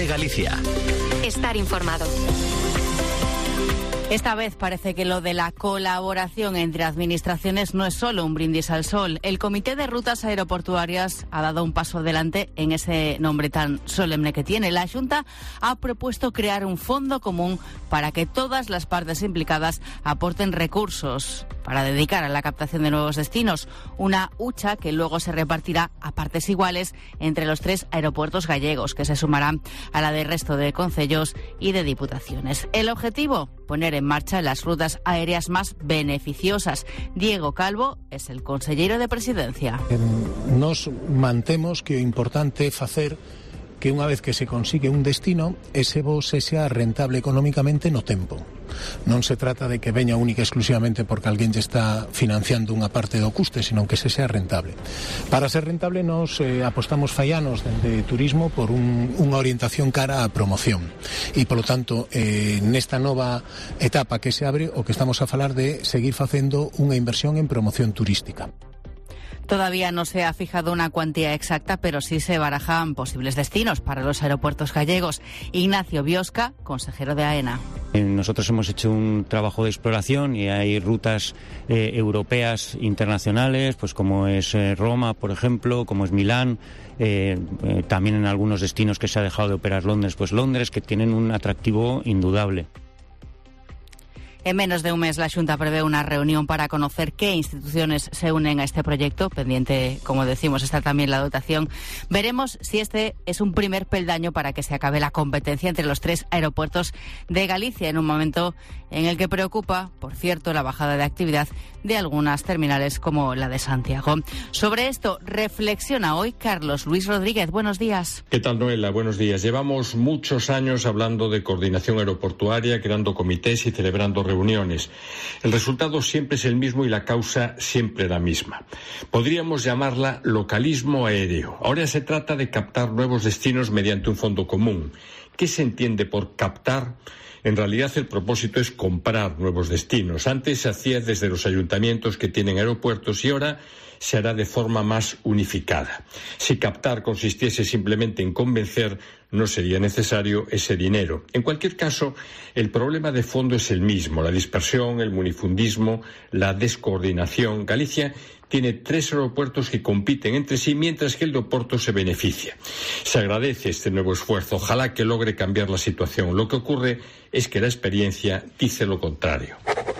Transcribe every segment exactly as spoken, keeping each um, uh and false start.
de Galicia. Estar informado. Esta vez parece que lo de la colaboración entre administraciones no es solo un brindis al sol. El Comité de Rutas Aeroportuarias ha dado un paso adelante en ese nombre tan solemne que tiene. La Xunta ha propuesto crear un fondo común para que todas las partes implicadas aporten recursos para dedicar a la captación de nuevos destinos. Una hucha que luego se repartirá a partes iguales entre los tres aeropuertos gallegos, que se sumarán a la del resto de concellos y de diputaciones. El objetivo, poner en marcha las rutas aéreas más beneficiosas. Diego Calvo es el consellero de Presidencia. Nos mantemos que o importante é facer que unha vez que se consigue un destino, ese voo se sea rentable económicamente no tempo. Non se trata de que veña única e exclusivamente porque alguén lle está financiando unha parte do custe, sino que se sea rentable. Para ser rentable nos eh, apostamos faianos dende turismo por un, unha orientación cara á promoción. E, polo tanto, eh, nesta nova etapa que se abre, o que estamos a falar de seguir facendo unha inversión en promoción turística. Todavía no se ha fijado una cuantía exacta, pero sí se barajan posibles destinos para los aeropuertos gallegos. Ignacio Biosca, consejero de AENA. Nosotros hemos hecho un trabajo de exploración y hay rutas eh, europeas internacionales, pues como es eh, Roma, por ejemplo, como es Milán, eh, eh, también en algunos destinos que se ha dejado de operar Londres, pues Londres, que tienen un atractivo indudable. En menos de un mes la Xunta prevé una reunión para conocer qué instituciones se unen a este proyecto. Pendiente, como decimos, está también la dotación. Veremos si este es un primer peldaño para que se acabe la competencia entre los tres aeropuertos de Galicia, en un momento en el que preocupa, por cierto, la bajada de actividad de algunas terminales como la de Santiago. Sobre esto reflexiona hoy Carlos Luis Rodríguez. Buenos días. ¿Qué tal, Noela? Buenos días. Llevamos muchos años hablando de coordinación aeroportuaria, creando comités y celebrando reuniones. reuniones. El resultado siempre es el mismo y la causa siempre la misma. Podríamos llamarla localismo aéreo. Ahora se trata de captar nuevos destinos mediante un fondo común. ¿Qué se entiende por captar? En realidad el propósito es comprar nuevos destinos. Antes se hacía desde los ayuntamientos que tienen aeropuertos y ahora se hará de forma más unificada. Si captar consistiese simplemente en convencer, no sería necesario ese dinero. En cualquier caso, el problema de fondo es el mismo: la dispersión, el munifundismo, la descoordinación. Galicia tiene tres aeropuertos que compiten entre sí, mientras que el de Oporto se beneficia. Se agradece este nuevo esfuerzo. Ojalá que logre cambiar la situación. Lo que ocurre es que la experiencia dice lo contrario.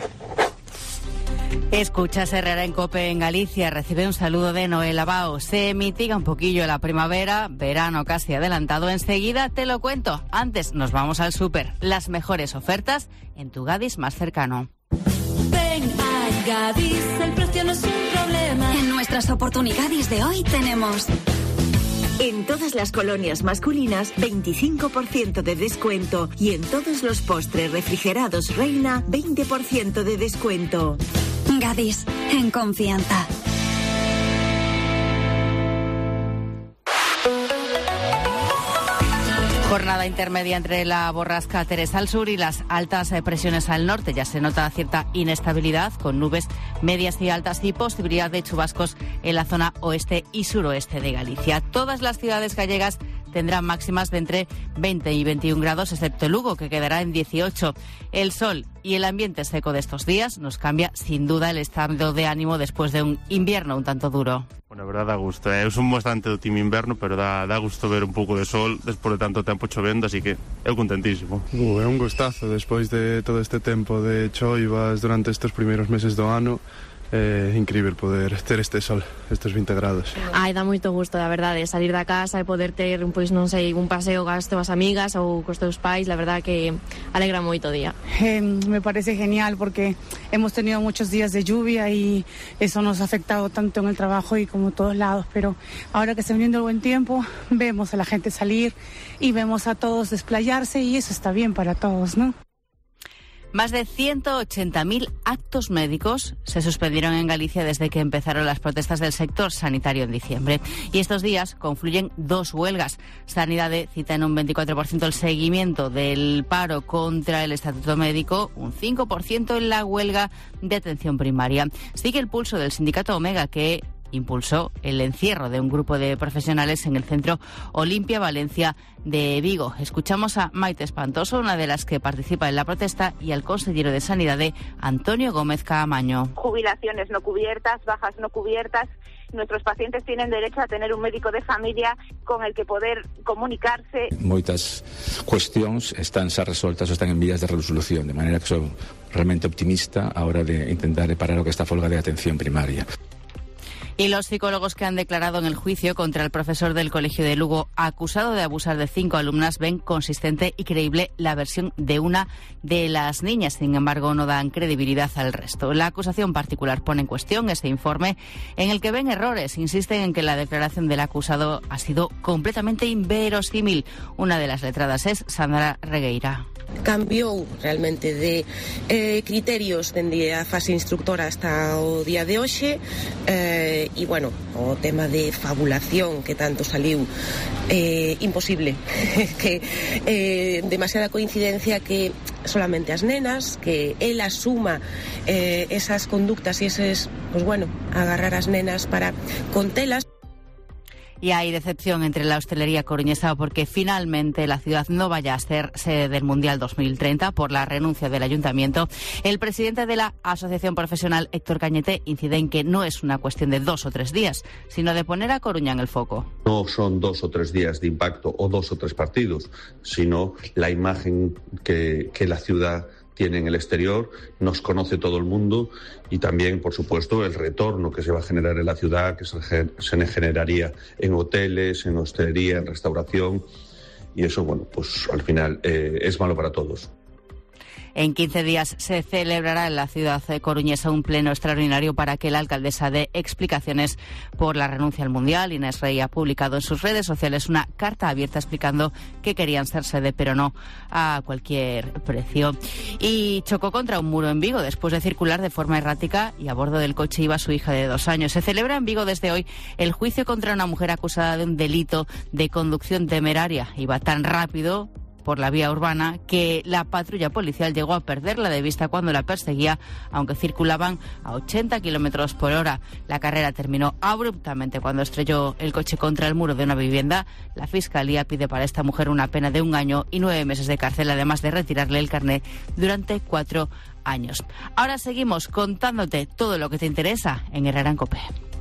Escuchas Herrera en COPE en Galicia. Recibe un saludo de Noel Bao. Se mitiga un poquillo la primavera, verano casi adelantado. Enseguida te lo cuento. Antes nos vamos al súper. Las mejores ofertas en tu Gadis más cercano. Ven a Gadis, el precio no es un problema. En nuestras oportunidades de hoy tenemos... En todas las colonias masculinas, veinticinco por ciento de descuento. Y en todos los postres refrigerados Reina, veinte por ciento de descuento. Gadis, en confianza. Jornada intermedia entre la borrasca Teresa al sur y las altas presiones al norte. Ya se nota cierta inestabilidad con nubes medias y altas y posibilidad de chubascos en la zona oeste y suroeste de Galicia. Todas las ciudades gallegas tendrán máximas de entre veinte y veintiún grados, excepto Lugo, que quedará en dieciocho. El sol y el ambiente seco de estos días nos cambia sin duda el estado de ánimo después de un invierno un tanto duro. Bueno, a verdade dá gusto, é un bastante do time inverno, pero dá, dá gusto ver un pouco de sol despois de tanto tempo chovendo, así que eu contentísimo. Uh, é un gustazo despois de todo este tempo de choivas durante estes primeiros meses do ano. É incrível poder ter este sol, estes vinte grados. Ai, dá moito gusto, da verdade, salir da casa e poder ter, pois non sei, un paseo cas teus amigas ou cos teus pais, la verdad que alegra moito o día. Eh, me parece genial porque hemos tenido muchos días de lluvia y eso nos ha afectado tanto en el trabajo y como todos lados, pero ahora que está viniendo el buen tiempo, vemos a la gente salir y vemos a todos desplayarse y eso está bien para todos, ¿no? Más de ciento ochenta mil actos médicos se suspendieron en Galicia desde que empezaron las protestas del sector sanitario en diciembre. Y estos días confluyen dos huelgas. Sanidade cita en un veinticuatro por ciento el seguimiento del paro contra el Estatuto Médico, un cinco por ciento en la huelga de atención primaria. Sigue el pulso del sindicato Omega, que impulsó el encierro de un grupo de profesionales en el centro Olimpia Valencia de Vigo. Escuchamos a Maite Espantoso, una de las que participa en la protesta, y al consejero de Sanidad, Antonio Gómez Caamaño. Jubilaciones no cubiertas, bajas no cubiertas. Nuestros pacientes tienen derecho a tener un médico de familia con el que poder comunicarse. Moitas cuestións están xa resoltas ou están en vías de resolución, de maneira que son realmente optimista a hora de intentar parar o que esta folga de atención primaria. Y los psicólogos que han declarado en el juicio contra el profesor del Colegio de Lugo acusado de abusar de cinco alumnas ven consistente y creíble la versión de una de las niñas. Sin embargo, no dan credibilidad al resto. La acusación particular pone en cuestión ese informe en el que ven errores. Insisten en que la declaración del acusado ha sido completamente inverosímil. Una de las letradas es Sandra Regueira. Cambiou realmente de eh, criterios dende a fase instructora hasta o día de hoxe eh, e, bueno, o tema de fabulación que tanto saliu eh, imposible que eh, demasiada coincidencia que solamente as nenas, que él asuma eh, esas conductas e eses, pues bueno, agarrar as nenas para contelas. Y hay decepción entre la hostelería coruñesa porque finalmente la ciudad no vaya a ser sede del Mundial dos mil treinta por la renuncia del Ayuntamiento. El presidente de la Asociación Profesional, Héctor Cañete, incide en que no es una cuestión de dos o tres días, sino de poner a Coruña en el foco. No son dos o tres días de impacto o dos o tres partidos, sino la imagen que, que la ciudad tiene en el exterior, nos conoce todo el mundo, y también, por supuesto, el retorno que se va a generar en la ciudad, que se, se generaría en hoteles, en hostelería, en restauración, y eso, bueno, pues al final eh, es malo para todos. En quince días se celebrará en la ciudad coruñesa un pleno extraordinario para que la alcaldesa dé explicaciones por la renuncia al Mundial. Inés Rey ha publicado en sus redes sociales una carta abierta explicando que querían ser sede, pero no a cualquier precio. Y chocó contra un muro en Vigo después de circular de forma errática y a bordo del coche iba su hija de dos años. Se celebra en Vigo desde hoy el juicio contra una mujer acusada de un delito de conducción temeraria. Iba tan rápido por la vía urbana que la patrulla policial llegó a perderla de vista cuando la perseguía, aunque circulaban a ochenta kilómetros por hora. La carrera terminó abruptamente cuando estrelló el coche contra el muro de una vivienda. La Fiscalía pide para esta mujer una pena de un año y nueve meses de cárcel, además de retirarle el carnet durante cuatro años. Ahora seguimos contándote todo lo que te interesa en Herrera en COPE.